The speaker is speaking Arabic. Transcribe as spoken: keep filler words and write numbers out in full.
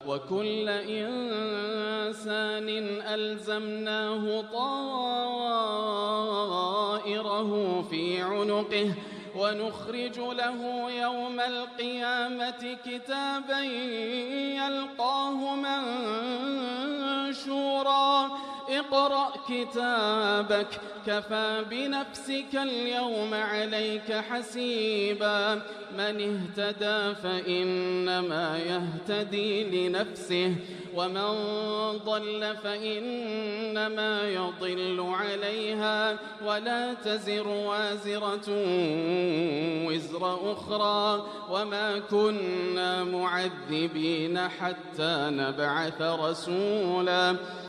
وكل إنسان ألزمناه طائره في عنقه ونخرج له يوم القيامة كتابا يلقاه منشورا اقرأ كتابك كفى بنفسك اليوم عليك حسيبا من اهتدى فإنما يهتدي لنفسه ومن ضل فإنما يضل عليها ولا تزر وازرة وزر أخرى وما كنا معذبين حتى نبعث رسولا